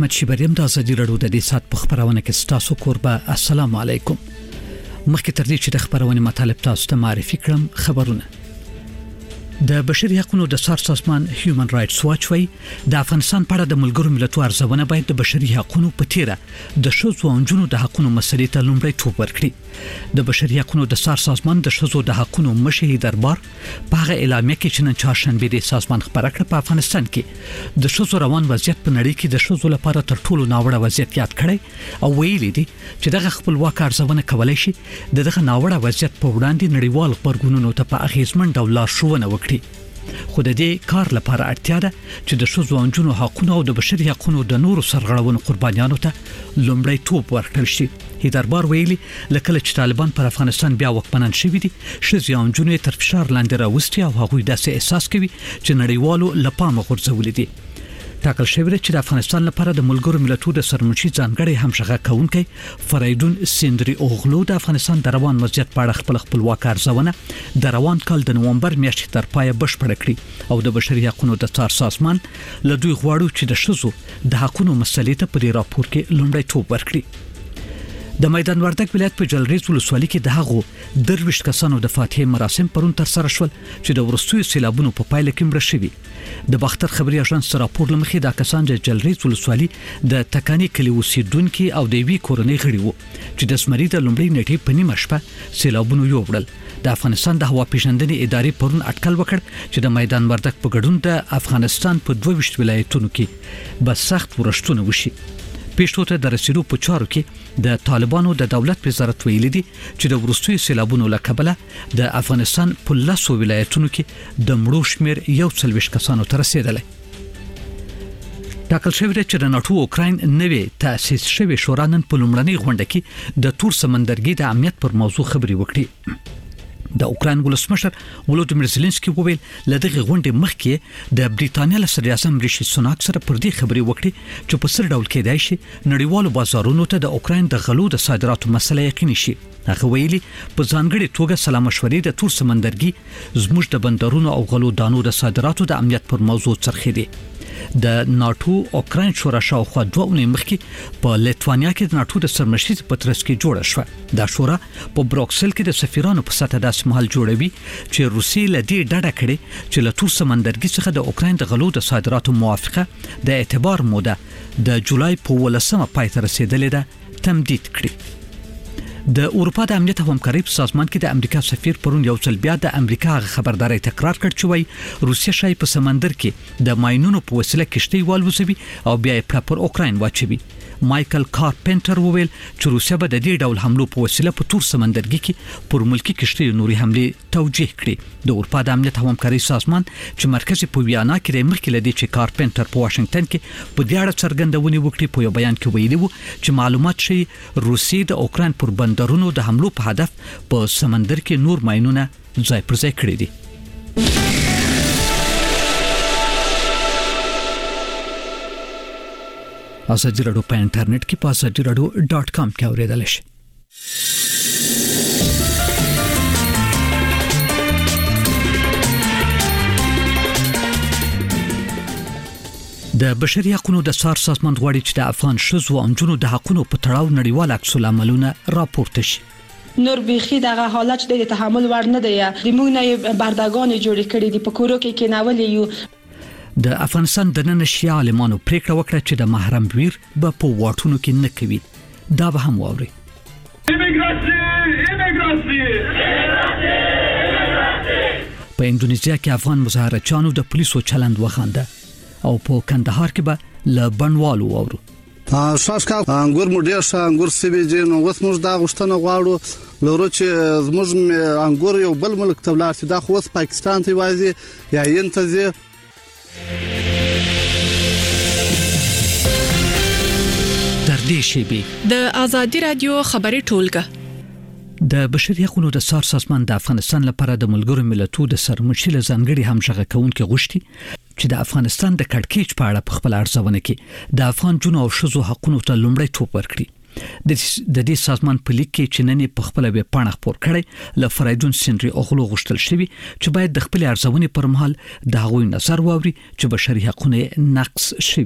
محمد شیبریم د ازادي رادیو د دې سات په خبرونه کې ستاسو قربا السلام علیکم. مخکې تر دې چې د خبرونه مطالب تاسو ته معرفي کړم، خبرونه د بشري حقوقو د سازمان هیومن رائټس واچ وی د افغانستان په اړه د ملګرو ملتونو ارزونه باید د بشري حقوقو په تیره د شذو او جنونو د حقوقو مسلې ته لومړیتوب ورکړي. د بشري حقوقو د سازمان د شذو د حقوقو مشهي دربار په هغه اعلامیه کې چې نن چهارشنبه د سازمان خبره کړه په افغانستان کې د شذو روان وضعیت په نړۍ کې د شذو لپاره تر ټولو ناوړه وضعیت یاد کړي او ویلي دي چې دغه خپلواک ارزونه کولای شي دغه ناوړه وضعیت په وړاندې نړیوال غبرګونونو ته په اغیزمن ډول لارښوونه وکړي. خو د دې کار لپاره اړتیا ده چې د شذو او نجونو حقوقو او د بشري حقوقو د نورو سرغړونو قربانیانو ته لومړیتوب ورکړل شي. دربار ویلي لکه چې طالبان پر افغانستان بیا وکمنان شوي دي، شذو او نجونو تر فشار لاندې راوستي او هغوی داسې احساس کوي چې نړیوالو لپاره غورځولې دي. ټاکل شوی چې د افغانستان لپاره د ملګرو ملتونو د سرمنشي ځانګړي همغږي کونکي فریدون سیندری اوغلو د افغانستان د روان وضعیت په اړه خپلواک ارزونه د روان کال د نومبر میاشتې تر پایه بشپړه کړې او د بشري حقوقو د سازمان له دوی غواړي چې د شذو د حقوقو مسلې ته په دې راپور کې لومړیتوب ورکړي. د میدان وردګ ولایت په جلریز ولسوالۍ کې د هغو درویش کسانو د فاتحې مراسم پرون تر سره شول چې د ورستوي سیلابونو په پایله کې مړه شوي. د باختر خبري اژانس راپور لمخې د کسان د جلریز ولسوالۍ د تکانی کلی اوسیدونکو او د وی کورنۍ غړي وو چې د سمري د لومړي نیټې په نیمه شپه سیلابونو یوړل. د افغانستان د هوا پیژندنې ادارې پرون اټکل وکړ چې د میدان وردګ په ګډون د افغانستان په 22 ولایتونو کې به سخت ورښتونه وشي. پیښو ته د رسیدو په چارو کې د طالبانو د دولت وزارت ویلي دي چې د ورستوي سیلابونو لکبله د افغانستان په 10 ولایتونو کې د مړو شمیر 41 کسانو ته رسیدلی. ټاکل شوی چې د ناتو اوکراین نوې تاسیس شوی شورا نن په لومړنۍ غونډه کې د تور سمندرګي د امنیت پر موضوع خبري وکړي. د اوکراین ولسمشر ولودیمیر زيلنسکي وویل لدغه غونډې مخکې د بریټانیا له صدر اعظم ریشي سوناک سره پر دې خبري وکړي چې په سر ډول کېدای شي نړیوالو بازارونو ته د اوکراین د غلو د صادراتو مسله یقیني شي. هغه ویلي په ځانګړي توګه سلا مشورې د تور سمندرګي زموږ د بندرونو او غلو دانو د صادراتو د امنیت پر موضوع چرخېدي. د ناتو اوکراین شورا شاوخوا 2 اونۍ مخکې په لیتوانیا کې د ناتو د سرمشري په ترڅ کې جوړه شوه. دا شورا په بروکسل کې د سفیرانو په سطح داسې مهال جوړوي چې روسیې له دې ډډه کړي چې له تور سمندرګي څخه د اوکراین د غلو د صادراتو موافقه د اعتبار موده د جولای په 18 پای ته رسیدلې ده تمدید کړي. د اروپا د امنیت او همکارۍ په سازمان کې د امریکا سفیر پرون یو ځل بیا د امریکا خبرداري تکرار کړ چې وایي روسیا شای په سمندر کې د ماینونو په وسیله کشتۍ والوزوي او بیا یې پر اوکراین واچوي. مایکل کارپنټر وویل چې روسیا به د دې ډول حملو په وسیله په تور سمندرګي کې پر ملکی کشتۍ نوري حمله توجیه کړي. د اروپا د امنیت او همکارۍ سازمان چې مرکز په ویانا کې مخکې لدی چې کارپنټر په واشنگټن کې په دې اړه څرګندونې وکړي په یو بیان کې ویلي وو چې معلومات شي روسیې د اوکراین پر بندرونو د حملو په هدف په سمندر کې نور ماینونه ځای پر ځای کړی دي. ازادي رادیو په انټرنیټ کې په azadieradio.com کې اوریدل شي. د بشري حقوقو د سازمان غواړي چې د افغان شذو او نجونو د حقوقو په تړاو نړیوال عکس العملونه راپورته شي. نور بيخي دغه حالت د تحمل ور نه دی. د موږ نه بردګان جوړ کړي دي په کورو کې ناولې یو. د افغانستان د نن شیا عالمانو پریکړه وکړه چې د محرم ویر به په واټونو کې نه کوي. دا به هم واوري. په اندونیزیا کې افغان مظاهرچیانو د پولیسو چلند وخانده او په کندهار کې به ل بنوالو واورو. شاشکا انګور مډیر شا انګور سیبیجن اوس موږ دا غشتنه غواړو لورو چې زموږ انګور یو بل ملک ته ولاړ شي. دا خو اوس پاکستان ته وایي یا ینتزه در دې شی د ازادي رادیو خبري ټولګه د بشري حقوقو د سازمان د افغانستان لپاره د ملګرو ملتونو د سرمنشي ځانګړي همغږي کونکي غوښتي چې د افغانستان د کډکېچ په اړه په خپل ارزونه کې د افغان جنو او شذو حقوقو ته لومړیتوب ورکړي. د دې سازمان په لیک کې چې نن په خپل ویب پاڼه خپور کړي ل فریدون سیندری اوغلو غوښتل شوی چې باید د خپل ارزونې پر مهال د هغوی نظر واوري چې بشري حقوقو نقص شوی دي.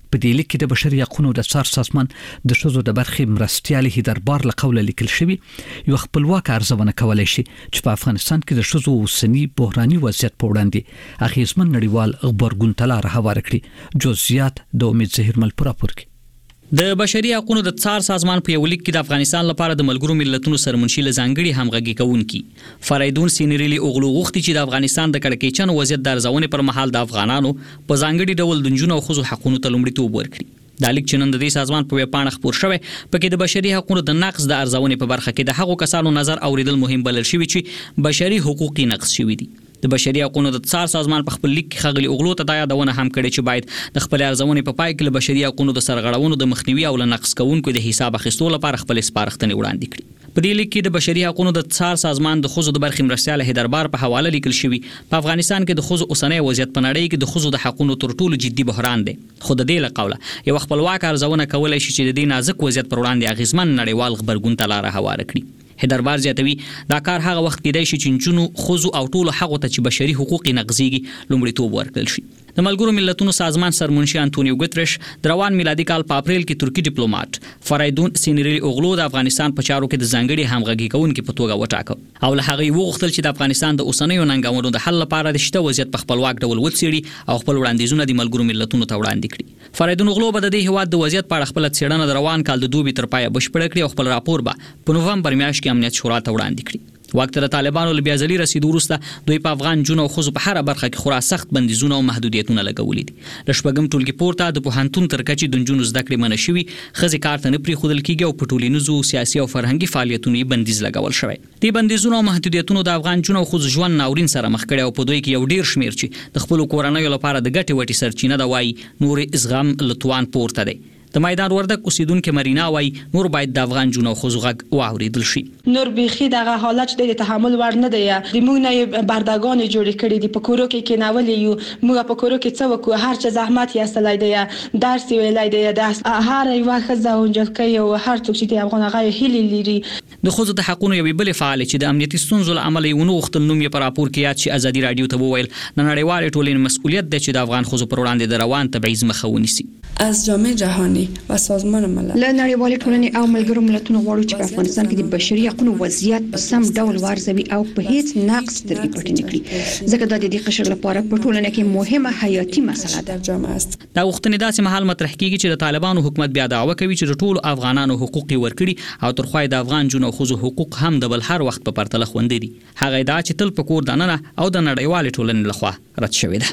په دې لیک کې د بشري حقوقو د څار سازمان د شذو د برخې مرستيالي هیدربار لقوله لیکل شوی یو خپلواک ارزونه کولای شي چې په افغانستان کې د شذو اوسنی بحراني وضعیت په وړاندې اخیزمن نړیوال خبرګون تلار هوار کړي. جزئیات د امید زهیر مل پراپور کې. د بشري حقوقو د څار سازمان په یو لیک کې د افغانستان لپاره د ملګرو ملتونو سرمنشي لزانګړي همغږي کوونکي فریدون سینریلی اوغلو غوښتي چې د افغانستان د کړکېچن وضعیت د ارزونې پر مهال د افغانانو په ځانګړي ډول د نجونو او ښځو حقوقو ته لومړیتوب ورکړي. دا لیک چې نن د دې سازمان په ویبپاڼه خپور شوی پکې د بشري حقوقو د نقض د ارزونې په برخه کې د هغو کسانو نظر اوریدل مهم بلل شوی چې بشري حقوقي نقض شوی دي. د بشري حقوقو د څار سازمان په خپل لیک کې خغلی اوغلو ته دا یادونه هم کړې چې باید د خپل ارزونې په پای کې د بشري حقوقو د سرغړونو د مخنیوي او نقض کوونکو د حساب اخیستلو لپاره خپل سپارښتنې وړاندې کړي. په دې لیک کې د بشري حقوقو د څار سازمان د ښځو د برخې مرستيال هیدربار په حواله لیکل شوی په افغانستان کې د ښځو اوسنۍ وضعیت په نړۍ کې د ښځو د حقوقو تر ټولو جدي بحران دی. خو د دې لقوله یو خپلواک ارزونه کولای شي چې د دې نازک وضعیت پر وړاندې اغیزمن نړیوال خبرګون ته لار هواره کړي. هیدربار زیاتوي دا کار هغه وخت کېدای شي چې نجونو ښځو او ټولو هغو ته چې بشري حقوق نقضيږي لومړیتوب ورکړل شي. د ملګرو ملتونو سازمان سرمنشي انټونیو ګوتریش د روان میلادي کال په اپریل کې ترکی ډیپلوماټ فریدون سینریلی اوغلو د افغانستان په چارو کې د ځانګړي همغږي کوونکي په توګه وټاکه او له هغه وغوښتل چې د افغانستان د اوسنیو ننګونو د حل لپاره د شته وضعیت په خپلواک ډول وڅېړي او خپل وړاندیزونه د ملګرو ملتونو ته وړاندې کړي. فریدون اوغلو به د دې هیواد د وضعیت په اړه خپل څېړنه د روان کال د دوبي تر پایه بشپړه کړي او خپل راپور به په نوومبر میاشت کې امنیت شورا ته وړاندې کړي. وخت د طالبانو له بیازلي رسیدو وروسته دوی په افغان جنو او خصوص په هر برخه کې خورا سخت بندیزونه او محدودیتونه لګولې دي. د شپږم ټولګي پورته د پوهنتون تر کچې د جنونو زده کړې منع شوي، خزي کار ته نه پریښودل کیږي او په ټولنیزو سیاسي او فرهنګي فعالیتونو بندیز لګول شوی. دې بندیزونه او محدودیتونو د افغان جنو او خصوص ژوند ناورین سره مخ کړي او په دوی کې یو ډیر شمیر چې د خپل کورنۍ لپاره د ګټې وټي سرچینه دا وای نور ازغام لتوان پورته دی. د میدان وردک اوسیدونکو مرینا وای نور باید د افغان جنو خو غږ واوریدل شي. نور بيخي دغه حالت د تحمل ور نه دی. د موږ نه بردگان جوړ کړي دي په کورو کې کېناولې یو موږ په کورو کې څه وکړو، هر څه زحمت یې استلای دی، درس ویلای دی، د هر یو خزه اونجلکې او هر څوک چې د افغان غي هلي لري. د خود د حقونو یو بل فعال چې د امنیتي ستونزو عمل یو نو وختل نوم یې پر راپور کې یاد شي ازادي رادیو ته وویل د نړیوال ټولنې مسؤلیت دی چې د افغان خو پر وړاندې د روان تبعیض مخه ونیسي. از جامعه جهانی و سازمان ملل له نړیوالې ټولنې او ملګرو ملتونو غواړو چې په افغانستان کې د بشري حقوقو وضعیت په سم ډول وارزوي او په هیڅ نقص سترګې پټې نه کړي، ځکه دا د دې قشر لپاره په ټولنه کې مهمه حیاتي مسله ده. دا وختونه داسې مهال مطرح کیږي چې د طالبانو حکومت بیا دعوه کوي چې د ټولو افغانانو حقوق ورکړي او ترخوای د افغان جنو خو حقوق هم د بل هر وخت په پرتله خوندې دي. هغه دا چې تل په کور دننه او د نړیوالې ټولنې لخوا رد شوی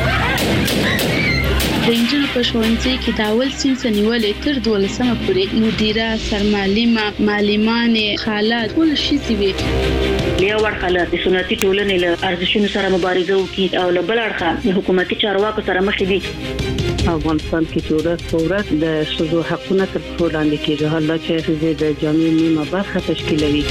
ده. د انجل په ښوونځي کې د اول صنف نیولې تر 12مه پورې مدیره، سرمعلمه، معلمانې، خاله ټول شي وي. له ورخله د سنتي ټولنې له ارزښتونو سره مبارزه وکړي او له بل اړخه حکومتي چارواکو سره مخ دي. افغانستان کې ورځ د شذو حقونه تر څو لاندې کېږي، حالا چې د جامعې نیمه برخه تشکیلوي.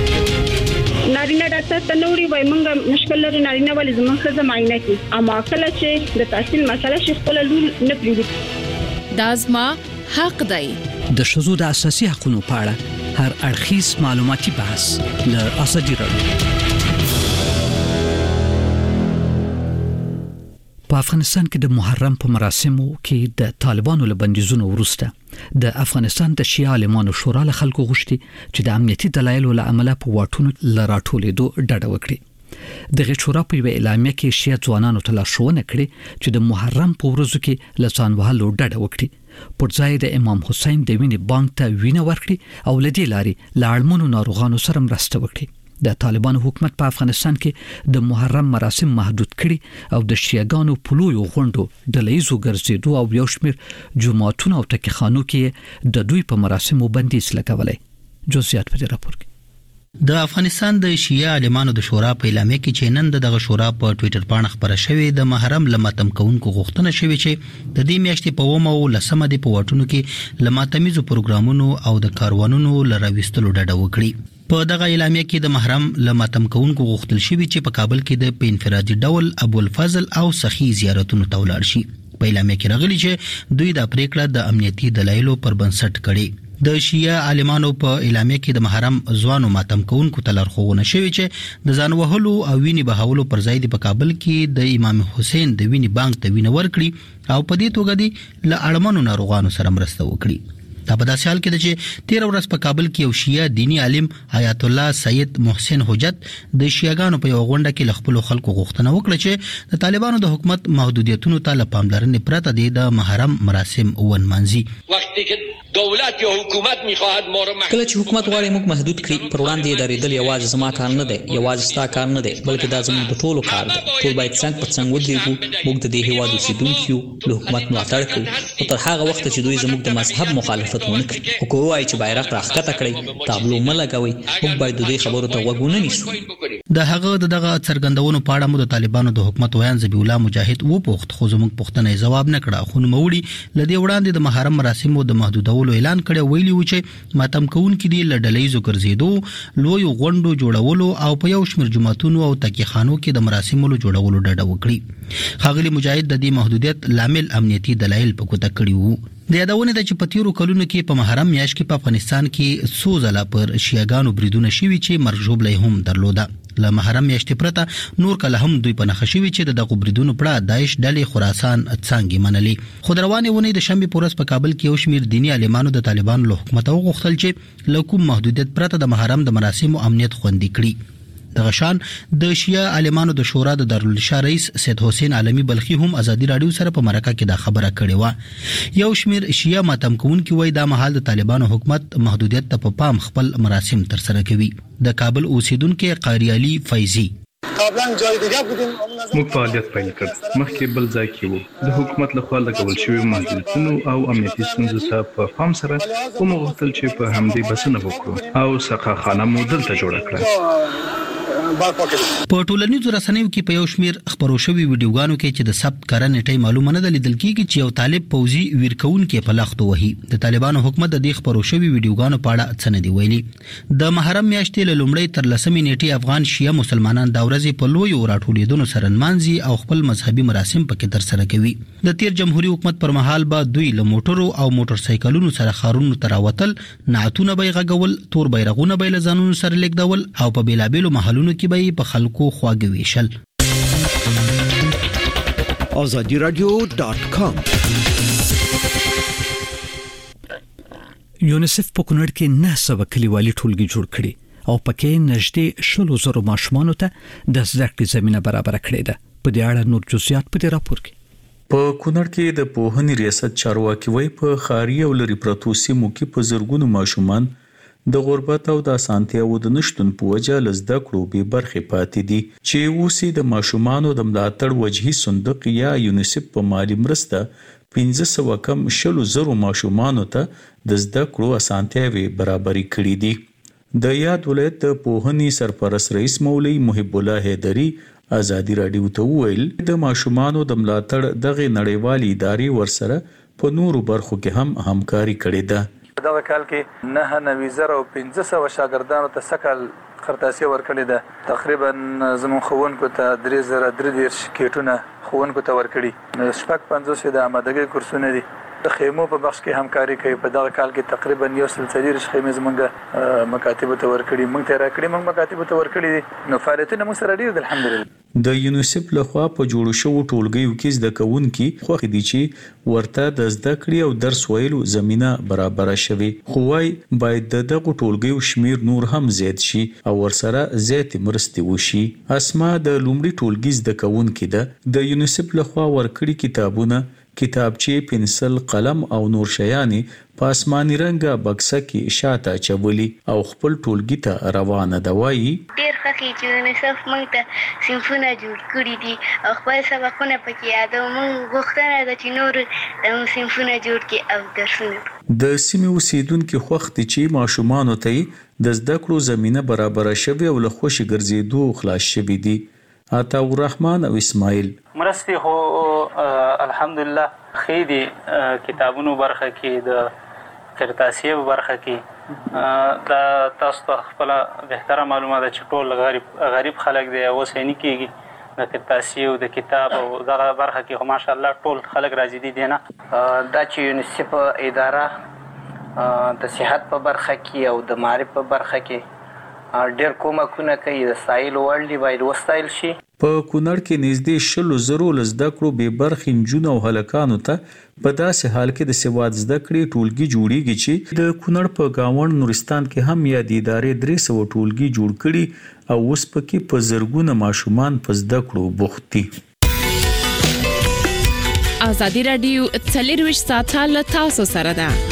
نارینه ډاکټر ته نوري وای مونږه مشکل لري نارینه ولې زموږ خزه معاینه کی اما کله چې د تحصیل مسله شي خپل لول نه پریږدي. دا زما حق دی. د شذو د اساسي حقوقو په اړه هر اړخیز معلوماتي بحث له ازادي رادیو. په افغانستان کې د محرم په مراسمو کې د طالبانو له بندیزونو وروسته د افغانستان د شیعه عالمانو شورا له خلکو غوښتي چې د امنیتي دلایلو له امله په واټونو لراټولېدو ډډه وکړي. د شورا په اعلامیه کې شیعه ځوانانو ته لارښوونه کړې چې د محرم په ورځو کې له ځان وهلو ډډه وکړي، پر ځای د امام حسین د وینې بانک ته وینه ورکړي او لدې لارې له اړمنو ناروغانو سره مرسته وکړي. د طالبانو حکومت په افغانستان کې د محرم مراسم محدود کړي او د شیعاګانو په لویو غونډو ډلهیزو ګرځېدو او یو شمېر جوماتونو او ټکیخانو کې د دوی په مراسمو بندیز لګولی. جزئیات په دې راپور کې. د افغانستان د شیعه عالمانو د شورا په اعلامیه کې چې نن دغه شورا په ټوئیټر باندې خبره شوې د محرم لماتم کوونکو غوښتنه شوې چې د دې میاشتې په 9 او 10 د په واټونو کې لماتمیزو پروګرامونو او د کاروانونو لراويستلو ډډه وکړي. په دغه اعلامیه کې د محرم لماتم کوونکو غوښتل شوی چې په کابل کې د انفرادي ډول ابو الفضل او سخی زیارتونو ته ولاړ شي. په اعلامیه کې راغلي چې دوی د پریکړه د امنیتي دلایلو پر بنسټ کړي. د شیعه عالمانو په اعلامیه کې د محرم ځوانو ماتم کوونکو ته لارښوونه شوې چې د ځان وهلو او وینې بهولو پر ځای په کابل کې د امام حسین د وینې بانک ته وینه ورکړي او په دې توګه د اړمنو ناروغانو سره مرسته وکړي. دا په داسې حال کې ده چې 13 ورځ په کابل کې یو شیعه دینی عالم آیت الله سید محسن حجت د شیعاګانو په یو غونډه کې ل خپل خلکو غوښتنه وکړه چې د طالبانو د حکومت محدودیتونو ته له پاملرنې پرته د محرم مراسم ونمانځي. وقتی که دولت یا حکومت میخواهد ما رو کله چې حکومت غواړي موږ محدود کړي پر وړاندې درېدل یوازې زما کار نه دی، یوازې ستا کار نه دی، بلکې دا زموږ د ټولو کار دی. ټول باید څنګ په څنګ ودرېږو. موږ د دې هیواد اوسیدونکي یو، له حکومت ملاتړ کوو او تر هغه وخت چې دوی زموږ د مذهب مخالفت ونه کړي. وایي چې بیرغ راښکته کړئ، تابلو مه لګوئ. موږ باید د دوی خبرو ته غوږ ونه نیسو. د هغه دغه څرګندونو په اړه مو د طالبانو د حکومت ویان ذبیح الله مجاهد وپوښت، خو زموږ پوښتنه جواب نه کړه. خو نوموړي لدې وړاندې د محرم مراسمو د محدودولو اعلان کړی، ویلي و چې ماتم کوونکي دي له ډلهیزو ګرځېدو، لویو غونډو جوړولو او په یو شمېر جوماتونو او تکیخانو کې د مراسمو جوړولو ډډه وکړي. ښاغلي مجاهد د دې محدودیت لامل امنیتي دلایل په ګوته کړي وو. د یادونه ده چې په تیرو کلونو کې په محرم میاشت کې په افغانستان کې څو ځله پر شیعاګانو بریدونه شوي چې مرګ ژوبله هم درلوده. له محرم میاشتې پرته نور کله هم دوی په نښه شوي چې د دغو بریدونو پړه داعش ډلې خراسان څانګې منلي. خو د روانې اونۍ د شنبې په ورځ په کابل کې یو شمېر دیني عالمانو د طالبانو له حکومت وغوښتل چې له کوم محدودیت پرته د محرم د مراسمو امنیت خوندي کړي. دغه شان د شیعه عالمانو د شورا د دارالانشا رئیس سید حسین عالمی بلخی هم ازادي رادیو سره په مرکه کې دا خبره کړې و. یو شمېر شیعه ماتم کوونکي وایي دا مهال د طالبانو حکومت محدودیت ته په پام خپل مراسم تر سره کوي. د کابل اوسیدونکو قاری علي فیضی موږ فعالیت پیل کړ، مخکې بل ځای کې وو. د حکومت لخوا لګول شوی محدودیتونو او امنیتي ستونزو ته په پام سره کوم غوښتل چې په همدې بسنه وکړو او سقاخانه مو دلته جوړه کړه. په ټولنیزو رسنیو کې په یو شمېر خبرو شوي ویډیوګانو کې چې د ثبت کړه نیټه معلومه نه ده لیدل کېږي چې یو طالب پوځي ویرکونکي په لختو وهي. د طالبانو حکومت د دې خبرو شوي ویډیوګانو په اړه څه نه دی ویلي. د محرم میاشتې له لومړۍ تر 10مې نیټې افغان شیعه مسلمانان دا ورځې په لویو راټولېدنو سره نمانځي او خپل مذهبي مراسم پکې تر سره کوي. د تیر جمهوریت حکومت پر مهال به دوی له موټرو او موټر سایکلونو سره خارونو ته راوتل، نعتونه به غږول، تور بیرغونه به له ځانونو سره لیږدول او په بیلابیلو محلونو کې به په خلکو خواږه ویشل. azadiradio.com یونیسف په کونړ کې 900 کلیوالي ټولګي جوړ کړي او پکې نږدې 100,000 ماشومانو ته د زده کړې زمينه برابر کړې ده. په دې اړه نور جزئیات په دې راپور کې. په کونړ کې د پوهنې ریاست چارواکي وایي په خاري او لري پرتو سیمو کې په زرګونو ماشومان د غربت او د اسانتیاو د نشټون په وجه لزده کړو به برخې پاتې دي چې اوسې د ماشومانو د ملاتړ وجهي صندوق یا یونیسف په مالی مرسته 1500 کم 100,000 ماشومانو ته د زده کړو اسانتیاوي برابرې کړې دي. د یاد ولایت د پوهنې سرپرست رئیس مولوی محب الله حیدری ازادي رادیو ته ویل د ماشومانو د ملاتړ دغه نړیوالې ادارې ورسره په نورو برخو کې هم همکاري کړې ده. دغه کال کې 9,500 شاګردانو ته سکل خرطاسي ورکړې ده. تقریبا زمون خوونکو ته 3,033 کیټونه خوونکو ته ورکړي. شپږ 50 د آمادګۍ کورسونه دي. د خیمو په بخش کې همکاري کوي. په دغه کال کې تقریبا 140 خیمې زمونږ مکاتب ته ورکړي. موږ ته راکړي، موږ مکاتب ته ورکړي. نو فعالیتونه موږ سره ډیر دي الحمدلله. د یونیسف لخوا په جوړو شو ټولګیو کې زده کوونکي خوښ دي چې ورته د زده کړې او درس ویلو زمينه برابر شوي. خو وايي باید دغه ټولګیو شمیر نور هم زیات شي او ورسره زیات مرستې وشي. اسما د لومړي ټولګي زده کوونکي د یونیسف لخوا ورکړي کتابونه، کتابچې، پنسل، قلم او نور شیانی په آسماني رنګه بکسه کې شاته چولي او خپل ټولګي ته روانه ده. وایي ډیر خوښي چې یونیسف موږ ته صنفونه جوړ کړي دي او خپل سبقونه پکې یادو. موږ غوښتنه ده چې نور د صنفونه جوړ کړي او درسونه. د سیمې اوسیدونکو خوښ دي چې ماشومانو ته د زده کړو زمينه برابر شوي او له خوشي ګرځېدو خلاص شوي دي. عطا الرحمن او اسماعیل مرستې هو الحمدلله خېدي کتابونو برخه کې د قرطاسي برخه کې دا تاسو ته خپل بهتره معلومات چې ټول غریب خلک دی او سینې کېږي د قرطاسي او د کتاب او دغه برخه کې ماشاءالله ټول خلک راځي دي نه. دا چې یونیسف اداره د صحت په برخه کې او د معرفت په برخه کې ډېر کومکونه کوي. د سایل ورلډ باید وستایل شي. په کونړ کې نږدې 100,000 زده کړو به برخې نجونو او هلکانو ته په داسې حال کې د سواد زده کړې ټولګي جوړیږي چې د کونړ په گاوند نورستان کې هم یا د ادارې 300 ټولګي جوړ کړي او اوس پکې په زرګونه ماشومان په زده کړو بوخت دي. ازادي رادیو 24 ساعته له تاسو سره ده.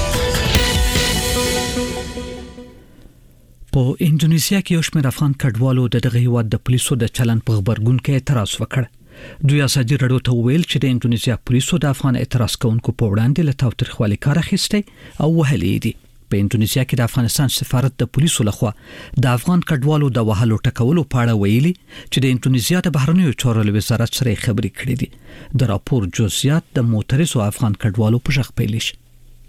په انډونیزیا کې یو شمېر افغان کډوالو د دغه هیواد د پولیسو د چلند په خبرګون کې اعتراض وکړ. دوی ازادي رادیو ته ویل چې د انډونیزیا پولیسو د افغان اعتراض کوونکو په وړاندې له تاوتریخوالي کار اخیستی او وهلې دي. په انډونیزیا کې د افغانستان سفارت د پولیسو لخوا د افغان کډوالو د وهلو ټکولو په اړه ویلي چې د انډونیزیا د بهرنیو چارو وزارت سره خبرې کړې دي. د راپور جزئیات د معترضو افغان کډوالو په ژغ پیل شي.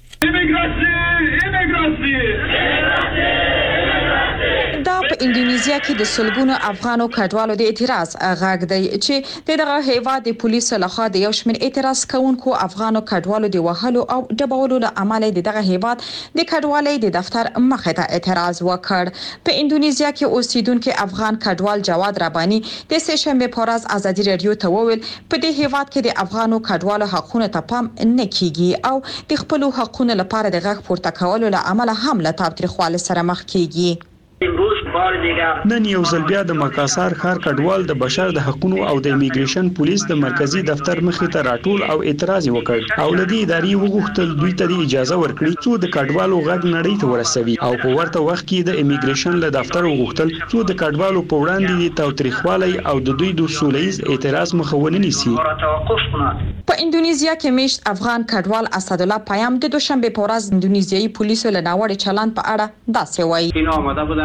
دا په انډونیزیا کې د سلګونو افغانو کډوالو د اعتراض غږ دی چې دغه هیواد د پولیسو لخوا د یو شمېر اعتراض کوونکو افغانو کډوالو د وهلو او ډبولو له امله دغه هیواد د کډوالۍ د دفتر مخې ته اعتراض وکړ. په انډونیزیا کې اوسیدونکو افغان کډوال جواد رباني د سه شنبه په ورځ ازادي رادیو ته وویل په دې هیواد کې د افغانو کډوالو حقوقو ته پام نه کیږي او د خپل حقوقو لپاره د غږ پورته کولو له امله هم له تاوتریخوالي سره مخ کیږي. نن یو ځل بیا د مکاسار ښار کډوال د بشر د حقوقو او د امیګریشن پولیس د مرکزی دفتر مخې ته راټول او اعتراض وکړ او لدی اداري وغوښتل دوی ته اجازه ورکړي چې د کډوالو غږ نړۍ ته ورسوي او په ورته وخت کې د امیګریشن له دفتر وغوښتل چې د کډوالو په وړاندې د تاوتریخوالي او د دوی د سولهییز اعتراض مخاونه نیسي. په انډونیزیا کې میشت افغان کډوال اسد الله پیام د دوشنبه په ورځ انډونیزیایي پولیسو له ناوړه چلند په اړه داسې وایي.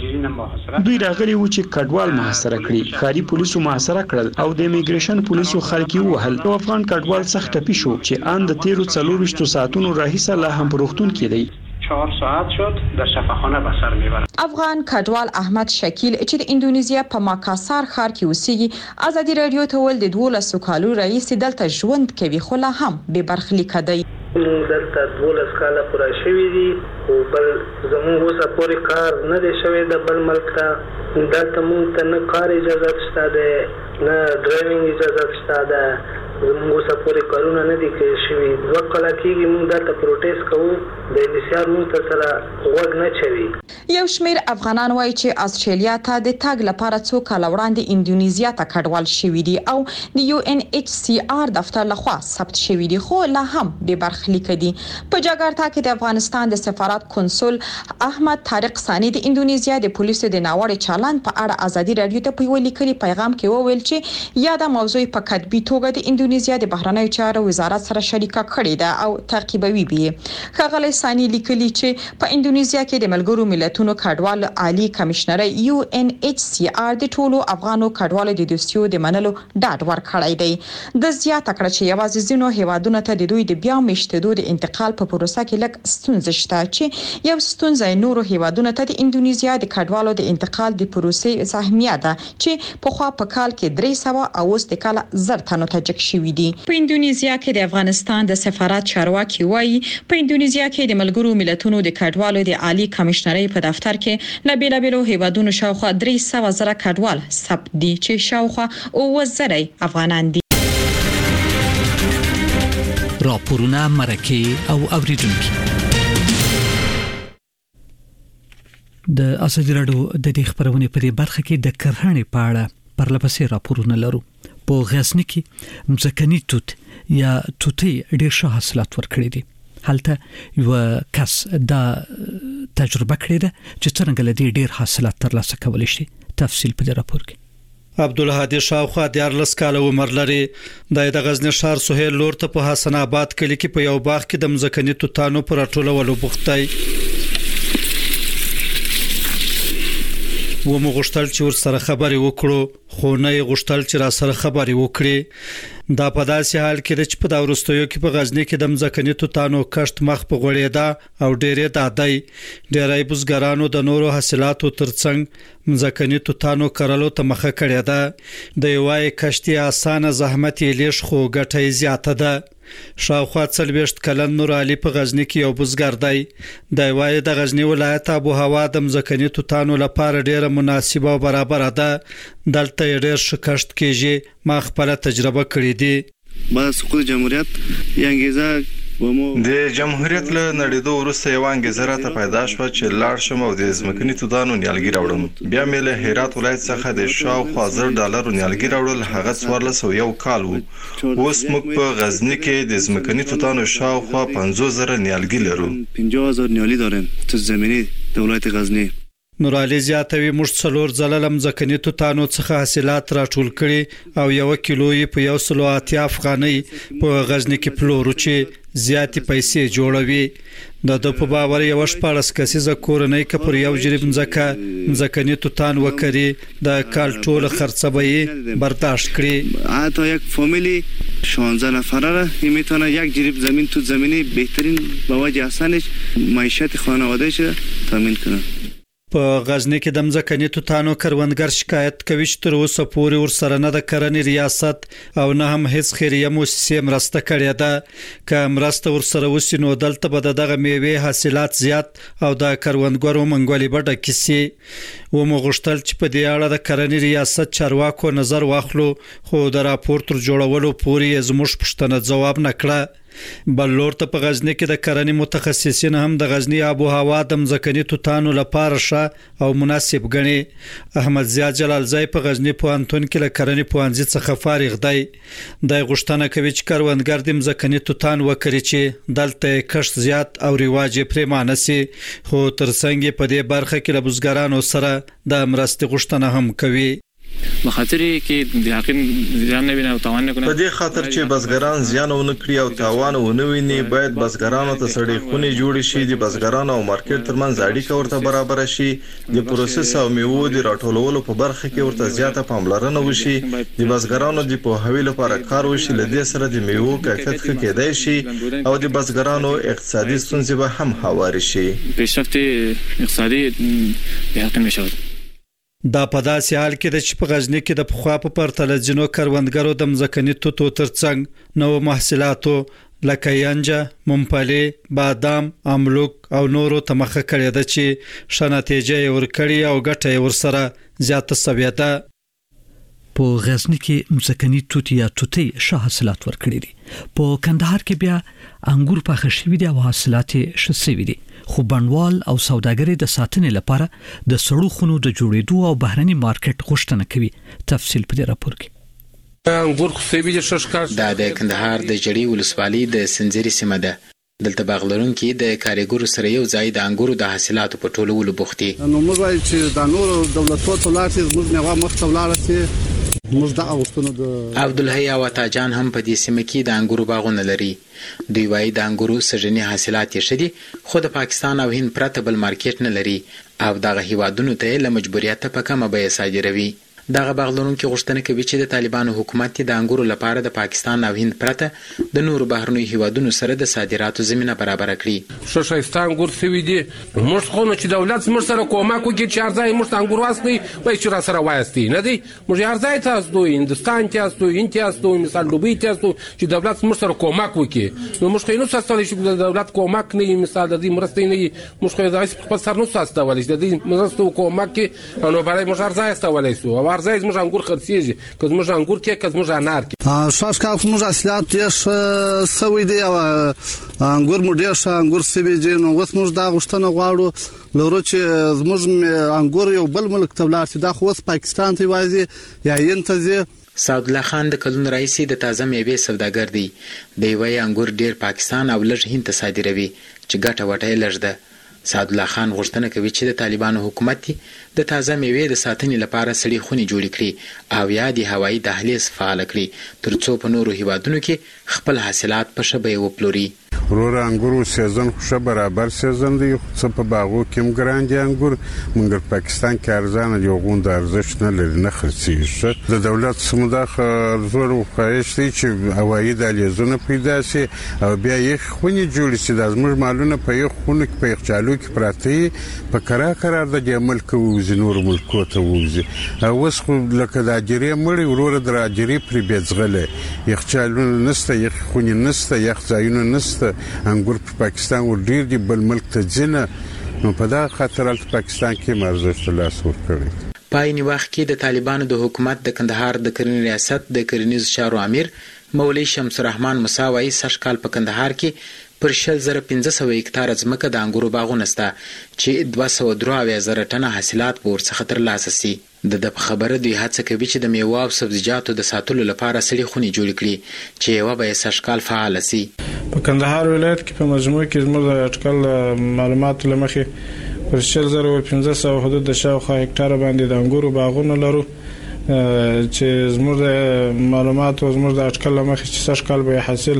دوی راغلي و چې کډوال محاصره کړي. ښاري پولیسو محاصره کړل او د امیګریشن پولیسو خلک وهل. یو افغان کډوال سخت ټپي شو چې ان د 13 ساعتونو راهیسه لا هم پروختون کېدی. 4 ساعت شد در شفاخانه به سر میبرد. افغان کډوال احمد شکیل چې د انډونیزیا په ماکاسار ښار کې اوسېږي ازادي رادیو ته ول د 12 کالو رئیس دلته ژوند کوي خو لا هم به برخلیک دی. دلته 12 کاله پوره شوې دي او بل زموږ اوسه پورې کار نه دی شوی د بل ملک ته. دلته موږ ته نه کار اجازه شته ده نه ډرایوینګ اجازه شته ده. زموږ اوسه پورې کارونه نه دي کړی شوي. 2 کاله کېږي موږ دلته پروټیست کوو. د انډونیزیا موږ ته سره غوږ نه چوي. یو شمېر افغانان وایي چې استرالیا ته د تګ لپاره څو کاله وړاندې انډونیزیا ته کډوال شوي دي او د UNHCR دفتر لخوا ثبت شوي دي خو لا هم به برخلیک دي. په جاکارتا کې د افغانستان د سفارت کنسول احمد طارق ثانی د انډونیزیا د پولیسو د ناوړه چلند په اړه ازادي رادیو ته په لیکلي پیغام کې وویل چې یاده موضوع په کتبي توګه د انډونیزیا د بهرنیو چارو وزارت سره شریکه کړې ده او تعقیبوي به. ښاغلی ثانی لیکلي چې په انډونیزیا کې د ملګرو ملتونو کډوال عالی کمشنري UNHCR د ټولو افغانو کډوالو د دوستیو د منلو ډاډ ورکړی دی. د زیاته کړ چې یوازې ځینو هیوادونو ته د دوی د بیا میشتېدو د انتقال په پروسه کې لږ ستونزې شته چې یو ستونزه نورو هیوادونو ته د انډونیزیا د کډوالو د انتقال د پروسې سهمیه ده چې په خوا په کال کې 300 او اوس د کال 1000 تنو ته جګ شوي دي. په انډونیزیا کې د افغانستان د سفارت چارواکي وایي په انډونیزیا کې د ملګرو ملتونو د کډوالو د عالی کمشنري په دفتر کې له بیلابیلو هیوادونو شاوخوا 300 زره کډوال ثبت دي چې شاوخوا 90 افغانان دي. راپورونه مرکه او اوریدونکو د ازادي رادیو د دې خبرونه په برخه کې د کرهڼې په اړه پرلپسې راپورونه لرو. په غزنی کې مځکني توت یا توتي ډېر ښه حاصلات ورکړي دي. هلته یو کس دا تجربه کړې ده چې څنګه لدی ډېر حاصلات ترلاسه کولای شي. تفصیل په دې راپور کې. عبدالهادي شاوخوا 14 کاله عمر لري. د غزنی ښار سهیل لور ته په حسن آباد کلی کې په یو باغ کې د مځکني توتانو پر ټولولو بوختای. و مو غوښتل چې ور سره خبرې وکړو خو نه یې غوښتل چې را سره خبرې وکړي. دا په داسې حال کې چې په دا وروستیو کې په غزنی کې د مځکني توتانو کښت مخ په غوړېدا او ډېرې دادای ډېرای بزګرانو د نورو حاصلاتو ترڅنګ مځکني توتانو کرلو ته مخه کړې ده د یوای کښتي اسانه زحمت یې لیش خو ګټه زیاته ده شاوخوا 40 کلن نور علي په غزنی کې یو بزګر دی د وای د غزنی ولایت ابو هوا د مځکني توتانو لپاره ډیره مناسبه او برابر ده دلته ډیر شکشت کېږي ما خپل تجربه کړې دي با سقوط جمهوریت انګیزه د جمهوریت له نړیدو وروسته یو انګیزه راته پیدا شوه چې لاړ شم او د ځمکني توتانو نیالګي راوړم بیا مې له هرات ولایت څخه د شاوخوا $1000 نیالګي راوړل هغه 1401 کال وو اوس موږ په غزنی کې د ځمکني توتانو شاوخوا 50000 نیالګي لرو 50000 نیالګي داریم تو زمینی د ولایت غزنی نور علي زیاتوي موږ څلور ځله مځکني توتانو څخه حاصلات راټول کړي او 1 کیلو یې په 180 افغانۍ په غزنی کې پلورو چې زیاتې پیسې جوړوي د په باور یو شپږ کسیزه کورنۍ ک پر یو جریب مځکني توتان وکړي د کال ټول خرڅبي برداشت کړي حتی یک فامیلی 16 نفره میتونه یک جریب زمین تو زمینی بهترین با وجه آسانش معیشت خانوادهش تامین کنه په غزنی کې د مځکني توتانو کروندګر شکایت کوي چې تر اوسه پورې ورسره نه د کرنې ریاست او نه هم هیڅ خیریه مؤسسه مرسته کړې ده که مرسته ورسره وسی نو دلته به دغه میوه حاصلات زیات او د کروندګرو منګولې بډه کیسي و مغشتل چې په دې اړه د کرنې ریاست چارواکو نظر واخلو خو د راپور تر جوړولو پورې زموږ پښتنه ځواب نکړه بلور ته په غزنی کې د کرنې متخصصین هم د غزنی آب او هوا د مځکني توتانو لپاره ښه او مناسب ګڼي احمد زیاد جلالزای په غزنی پوهنتون کې له کرنې پوهنځي څخه فارغ دی د غشتنه کوي چې کروندګر د مځکني توتان وکړي چې دلته کښت زیات او رواج پریمانه سي خو ترڅنګ په دې برخه کې له بزګرانو سره د مرستې غشتنه هم کوي بخاطر کې د حقین ځان نه ویني او تاوان نه کوي په دې خاطر چې بزګران زیان ونه کړی او تاوان ونه ویني باید بزګرانو ته سړې خونې جوړ شي د بزګرانو او مارکیټ ترمنځ اړیکه ورته برابر شي د پروسس او میوو د راټولولو په برخه کې ورته زیاته پاملرنه وشي د بزګرانو د پوهاوي لپاره کار وشي لدې سره د میوو کیفیت ښه کېدای شي او د بزګرانو اقتصادي ستونزې به هم هواري شي پیشرفت اقتصادي د حقین مشاهده دا په داسې حال کې چې په غزنی کې د پخوا په پرتله ځینو کروندګرو د مځکني توتو ترڅنګ نو محصولاتو لکه ینجه، ممپلی، بادام، املوک او نورو ته مخه کړې ده چې ښه نتیجه ورکړي او ګټه یې ورسره زیاته شوې ده په غزنی کې مځکني توت یا توتي ښه حاصلات ورکړي دي په کندهار کې بیا انګور پاخه شوي دي او حاصلات ښه شوي دي خو بڼوال او سوداګري د ساتنې لپاره د سړو خونو د جوړېدو او بهرني مارکیټ غوښتنه کوي تفصیل په دې راپور کې انګور خو سوي دي ششکار دا د کندهار د جړی ولسوالۍ د سنځري سیمه ده دلته باغلرون کې د کاریګرو سره یو ځای د انګورو د حاصلاتو په ټولولو بوختي نو موږ وایو چې د نورو دولتونو ته لاړ موږ نه وا مخ ته لاړ سي موږ د اوستنو د عبدالحی او تاجان هم په دې سیمه کې د انګورو باغونه لري دوی وايي د انګورو سږنی حاصلات یې شدي خو د پاکستان او هند پرته بل مارکیټ نه لري او دغه هیوادونو ته له مجبوریت په کمه بیه صادروي دغه باغلرونکو غوښتنه کوي چې د طالبانو حکومت د انګورو لپاره د پاکستان او هند پرته د نورو بهرني هیوادونو سره د صادراتو زمينه برابر کړي شایسته انګور سوي دي موږ خو نو چې دولت موږ سره کومک وکړي چې ارزای موږ انګور واسطي وای چې را سره وایستي نه دي موږ ارزای تاسو دوی هندستان ته تاسو انت تاسو مثال دوبي تاسو چې دولت موږ سره کومک وکړي نو موږ خو نو ساستل شي د دولت کومک نه مثال د دې مرستې نه موږ خو د خپل سر نو ساستل د دې مرستو کومک نو برای موږ ارزای استولای سو ارزای موږ انګور خرڅیږي که موږ انګور کې که موږ انار کې شاش کا موږ اصلات ډېر سوي دي او انګور مو ډېر انګور سوي دي نو اوس موږ دا غوښتنه غواړو لورو چې موږ انګور یو بل ملک ته ولاړ شي دا خو پاکستان ته وایي یا ینتزي سعد الله خان د کلون رئیس د تازه میوه سوداګر دی دی وایي انګور ډېر پاکستان او لږ هند ته صادروي چې ګټه وټه لږ ده سعد الله خان غوښتنه کوي چې د طالبانو حکومت د تازه میوې د ساتنې لپاره سړې خونې جوړې کړي او یا د هوایي دهلیز فعال کړي ترڅو په نورو هیوادونو کې خپل حاصلات په ښه بیه وپلوري ورور انګورو سیزن خو برابر سیزن دی څه په باغو کې ګران دي انګور موږ پاکستان کې ارزانه دی غوند ارزښت نه لري نه خرڅیږي د دولت سمداخه زور او خواهش دی چې هوایي دهلیزونه پیدا شي او بیا یې خونی جوړ شي د زموږ مالونه په یو خونه کې په یخچالو کې پراته په قرار د ملک او زنور ملکو ته وځي او وس خو لکه د اجرې مړی ورور د اجرې پر بیځغله یخچالونه نسته یخ خونی نسته یخ ځایونه نسته انګور په پاکستان ور ډیر دی بل ملک ته ځنه نو په دا خاطر په پاکستان کې مرزش لاس ور کړی پایني وخت کې د طالبانو د حکومت د کندهار د کرنې ریاست د کرنیز چارو امیر مولوی شمس الرحمن مساوي سرکال په کندهار کې پر 1500 هکتار ځمکه د انګورو باغونه سته چې 203 ټنه حاصلات ورڅخه ترلاسه سي د خبره دی هڅه کوي چې د میوه او سبزیجاتو د ساتلو لپاره سړي خوني جوړ کړي چې یو به سرکال فعال سي په کندهار ولایت کې په مجموع کې زموږ د اټکل معلوماتو لمخې پر 1500 حدود د شاوخوا هکتار باندې د انګورو باغونه لرو چې زموږ د معلوماتو زموږ د اټکل لمخې چې سرکال به حاصل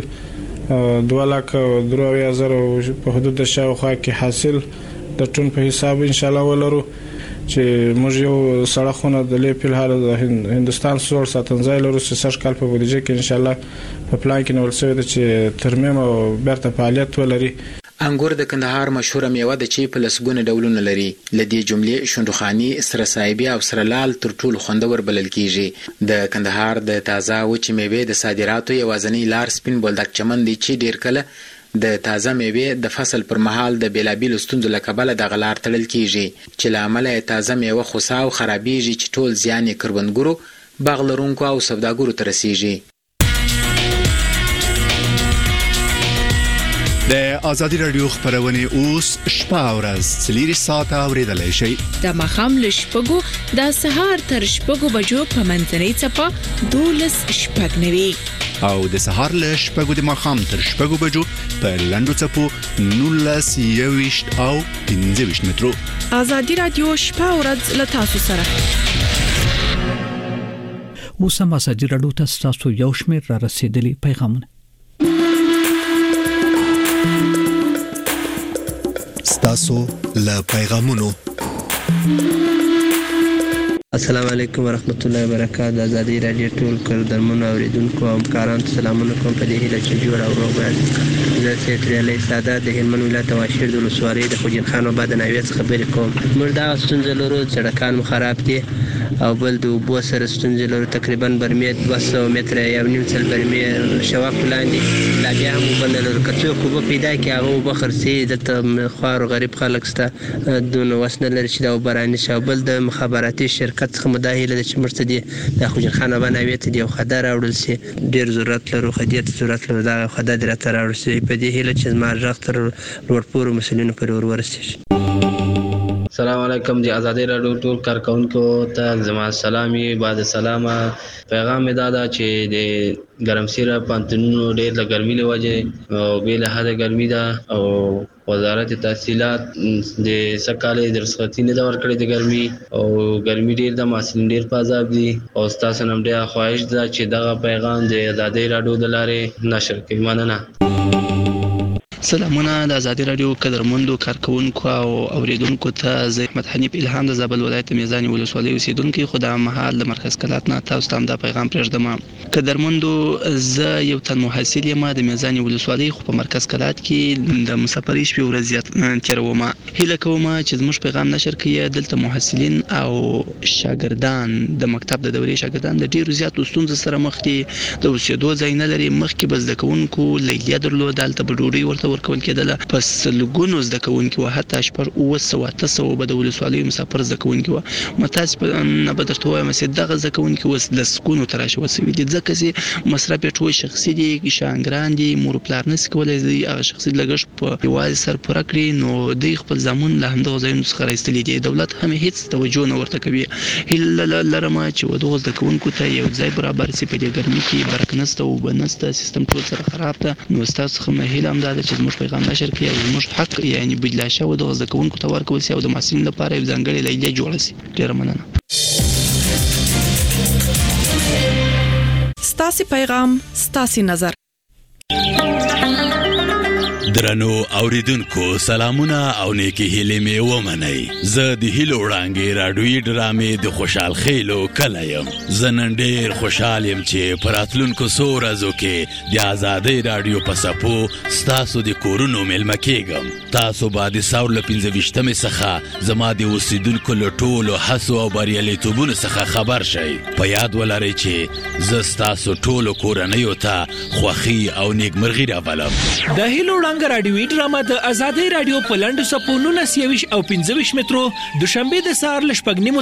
2,03,000 په حدود د شاوخوا کې حاصل د ټون په حساب ان شاء الله ولرو چې موږ یو سړخونه د لیپل حال د هندستان سور ساتنځای لرو چې سرکال په بودیجه کې ان شاء الله په پلان کې نول شوی دی چې ترمیم او بیرته فعالیت ولري انګور د کندهار مشهور میوه د چې په لسګونه ډولونه لري لدې جملې شندخانی سره صایبی او سره لال تر ټولو خوندور بلل کیږي د کندهار د تازه وچ میوه د صادراتو یوازنی لار سپین بولدک چمن دی چې ډیر کله د تازه میوه د فصل پر مهال د بیلابیل ستونزو لکبله د غلار تړل کیږي چې لامل تازه میوه خوسا او خرابېږي چې ټول زیان کروندګرو باغلرونکو او سوداګرو ته رسیږي د ازادي رادیو خبرونه اوس شپه او ورځ 3 ساعته اوریدلای شئ د مخام لشپګو د سهار تر شپګو بجو په منځنۍ چپه 12 شپږ نوي او د سهار لشپګو د مخام تر شپګو بجو په لندو چپو 19 او 15 مترو ازادي رادیو شپه او ورځ له تاسو سره اوس هم ازادي رادیو تاسو یو شمېر را رسیدلی پیغامونه ستاسو له پیغامونو السلام علیکم ورحمت الله وبرکاته ازادي رادیو ټول کردمون اوریدونکو او همکارانو سلامونه کوم په دې هیله چې جوړ او روغ یاست زه سید علي ساده د هلمند ولایت واشیر د لسواري د خوجین خان آباد ناویت خبرې کوم موږ دا ستونزې لرو سړکان خراب دي او بل د اوبو سره ستونزې لرو تقریبا برمې 200 متره یو نیم څل برمې شواف لاندې لا بیا هم بل لرو کڅو کو پیدا کې هغه بخرسي د خوار غریب خلک سته دون وسنه لري چې دا براني شابل د مخابراتي شرکت څخه مداهله د چمرته دي د خوجین خان آباد ناویت دي او خدای راوړل سي ډیر ضرورت لرو خدیت ضرورت لرو دا خدای دې راته راوړل سي په دې هیله چې ما ژغتر ورپور مسلمانانو پر ورسي السلام علیکم دی ازادي رادیو ټول کارکونکو ته زما سلامي بعد سلامه پیغام دادا چې د ګرمسیره پانتونو ډېر د ګرمۍ له وجه او به له حد ګرمۍ ده او وزارت تحصیلات د سکاله درسختی نه دا ورکړي د ګرمۍ او ګرمۍ ډېر د محصلین ډېر په عذاب دي او تاسو نن ډېر خواهش ده چې دغه پیغام د ازادي رادیو د لارې نشر کړئ مننه سلامونه د ازادي رادیو قدرمندو کارکونکو او اوریدونکو ته زه احمد حنیف الهام د زابل ولایت میزانی ولسوالۍ اوسیدونکو خدای مهال د مرکز کلات نه تاسو ته دا پیغام پرېږدم قدرمندو زه یو تن محصل یم د میزانی ولسوالۍ خو په مرکز کلات کې د مسافرۍ شپې ورځ تیروم هیله کوم چې زموږ پیغام نشر کړئ دلته محصلین او شاګردان د مکتب د دورې شاګردان د ډیرو زیاتو ستونزو سره مخ دي د اوسېدو ځای نه لري مخکې بس د کوونکو لیلیه درلوده دلته بډوډۍ ورته ورکول کېدله پس لګونو زده کوونکي و حتی شپږ 900 به د ولسوالۍ مسافر زده کوونکي و متاسف نه به درته وایم چې دغه زده کوونکي اوس لسګونو ته راشي وسوي دي ځکه چې مصرف یې ټول شخصي دي شانګران دي مور پلار نشي کولی دی هغه شخصي لګښت په یوازې سر پوره کړي نو دوی خپل ځامن له همدغه ځایونو څخه راایستلي دي دولت هم هیڅ توجه نه ورته کوي هیله لرم چې دغه زده کوونکو ته یو ځای برابر سي په دې ګرمۍ کې برق نشته اوبه نشته سیستم ټول سره خراب ده نو ستاسو څخه هیله هم ده چې زموږ پیغام نشر کړئ او زموږ حق یعنی بدلا شوی د زده کوونکو ته ورکول سي او د محصلینو لپاره یو ځانګړې لیلیه جوړه سي ډیره مننه ستاسو پیغام ستاسو نظر درنو اوریدونکو سلامونه او نیکی هیلې مې ومنئ. زه د هیلو وړانګې راډیویي ډرامې د خوشحال خیلو کلی یم. زه نن ډېر خوشحال یم چې په راتلونکو څو ورځو کې د ازادۍ راډیو په څپو ستاسو د کورونو میلمه کېږم. تاسو به د ساور له 25مې څخه زما د اوسیدونکو له ټولو هڅو او بریالیتوبونو څخه خبر شئ. په یاد ولرئ چې زه ستاسو ټولو کورنیو ته خوښي او نیکمرغي راولم. د هیلو وړانګه راډیویي ډرامه د ازادۍ راډیو په لنډو څپو 19 او 25 مترو دوشنبه د سهار ل 6:30